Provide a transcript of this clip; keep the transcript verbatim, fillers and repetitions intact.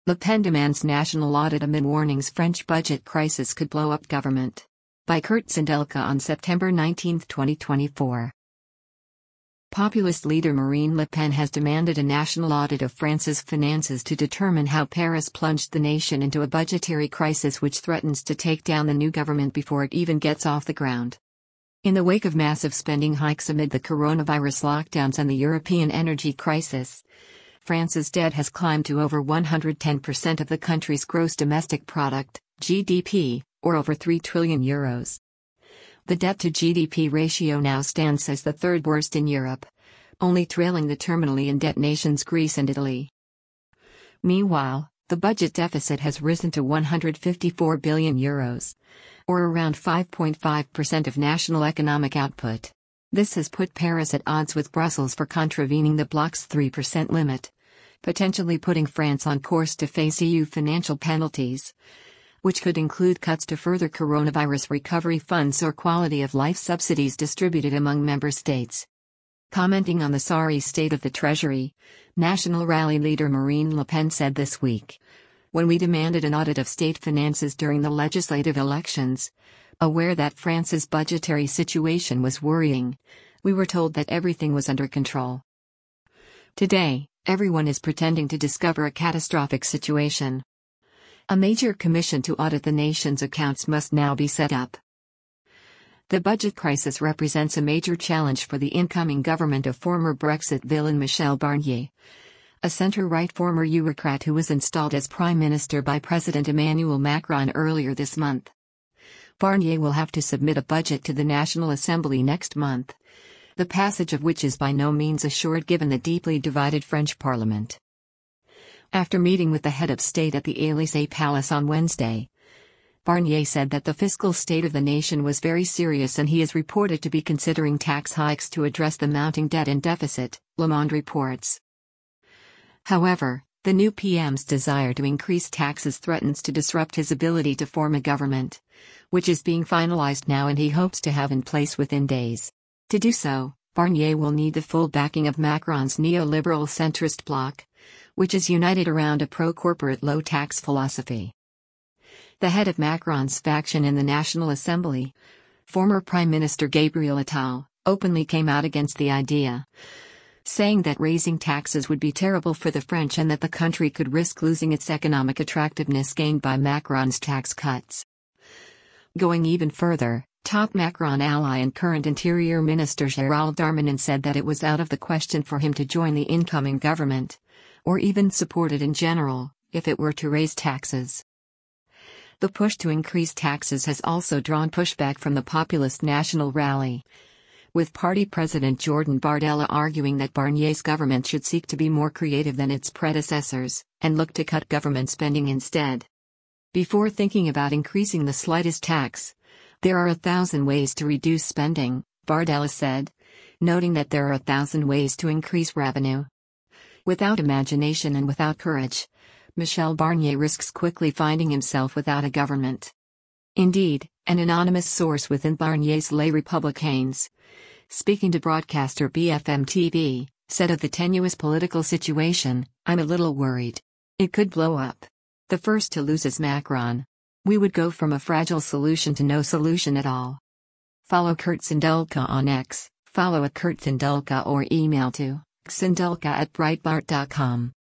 Le Pen demands national audit amid warnings French budget crisis could blow up government. By Kurt Sindelka on September nineteenth, twenty twenty-four. Populist leader Marine Le Pen has demanded a national audit of France's finances to determine how Paris plunged the nation into a budgetary crisis which threatens to take down the new government before it even gets off the ground. In the wake of massive spending hikes amid the coronavirus lockdowns and the European energy crisis, France's debt has climbed to over one hundred ten percent of the country's gross domestic product, G D P, or over three trillion euros. The debt-to-G D P ratio now stands as the third worst in Europe, only trailing the terminally in debt nations Greece and Italy. Meanwhile, the budget deficit has risen to one hundred fifty-four billion euros, or around five point five percent of national economic output. This has put Paris at odds with Brussels for contravening the bloc's three percent limit, potentially putting France on course to face E U financial penalties, which could include cuts to further coronavirus recovery funds or quality of life subsidies distributed among member states. Commenting on the sorry state of the Treasury, National Rally leader Marine Le Pen said this week, "When we demanded an audit of state finances during the legislative elections, aware that France's budgetary situation was worrying, we were told that everything was under control. Today, everyone is pretending to discover a catastrophic situation. A major commission to audit the nation's accounts must now be set up." The budget crisis represents a major challenge for the incoming government of former Brexit villain Michel Barnier, a centre-right former Eurocrat who was installed as Prime Minister by President Emmanuel Macron earlier this month. Barnier will have to submit a budget to the National Assembly next month, the passage of which is by no means assured given the deeply divided French Parliament. After meeting with the head of state at the Élysée Palace on Wednesday, Barnier said that the fiscal state of the nation was very serious and he is reported to be considering tax hikes to address the mounting debt and deficit, Le Monde reports. However, the new P M's desire to increase taxes threatens to disrupt his ability to form a government, which is being finalized now and he hopes to have in place within days. To do so, Barnier will need the full backing of Macron's neoliberal centrist bloc, which is united around a pro-corporate low-tax philosophy. The head of Macron's faction in the National Assembly, former Prime Minister Gabriel Attal, openly came out against the idea, saying that raising taxes would be terrible for the French and that the country could risk losing its economic attractiveness gained by Macron's tax cuts. Going even further, top Macron ally and current Interior Minister Gérald Darmanin said that it was out of the question for him to join the incoming government, or even support it in general, if it were to raise taxes. The push to increase taxes has also drawn pushback from the populist National Rally, with party president Jordan Bardella arguing that Barnier's government should seek to be more creative than its predecessors, and look to cut government spending instead. Before thinking about increasing the slightest tax, there are a thousand ways to reduce spending, Bardella said, noting that there are a thousand ways to increase revenue. Without imagination and without courage, Michel Barnier risks quickly finding himself without a government. Indeed, an anonymous source within Barnier's Les Républicains, speaking to broadcaster B F M T V, said of the tenuous political situation, "I'm a little worried. It could blow up. The first to lose is Macron. We would go from a fragile solution to no solution at all." Follow Kurt Sindelka on X, follow at Kurt Sindelka or email to sindelka at breitbart dot com.